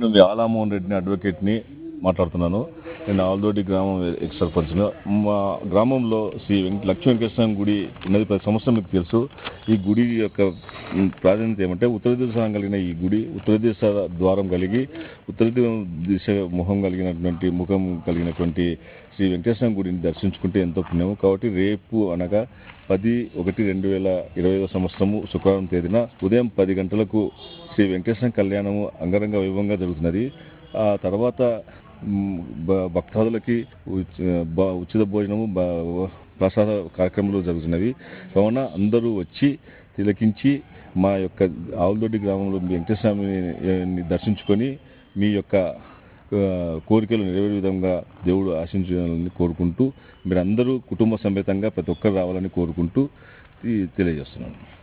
నేను ఆలామోహన్ రెడ్డిని అడ్వకేట్ని మాట్లాడుతున్నాను. నేను ఆల్దోటి గ్రామం ఎక్స్ సర్పంచ్గా. మా గ్రామంలో శ్రీ లక్ష్మీ వెంకటేశ్వర గుడి ఉన్నది. ప్రతి సంవత్సరం మీకు తెలుసు. ఈ గుడి యొక్క ప్రాధాన్యత ఏమంటే ఉత్తర దిశ కలిగిన ఈ గుడి ఉత్తర దిశ ద్వారం కలిగి ఉత్తర దిశ ముఖం కలిగినటువంటి శ్రీ వెంకటేశ్వర గుడిని దర్శించుకుంటే ఎంతో పుణ్యము. కాబట్టి రేపు అనగా 10/1/2025 సంవత్సరము శుక్రవారం తేదీన ఉదయం 10 గంటలకు శ్రీ వెంకటేశ్వర కళ్యాణము అంగరంగ వైభవంగా జరుగుతున్నది. ఆ తర్వాత భక్తాదులకి ఉచిత భోజనము ప్రసాద కార్యక్రమాలు జరుగుతున్నవి. కావున అందరూ వచ్చి తిలకించి మా యొక్క ఆవులదొడ్డి గ్రామంలో వెంకటేశ్వరని దర్శించుకొని మీ యొక్క కోరికలు నెరవేరే విధంగా దేవుడు ఆశించాలని కోరుకుంటూ మీరందరూ కుటుంబ సమేతంగా ప్రతి ఒక్కరు రావాలని కోరుకుంటూ తెలియజేస్తున్నాను.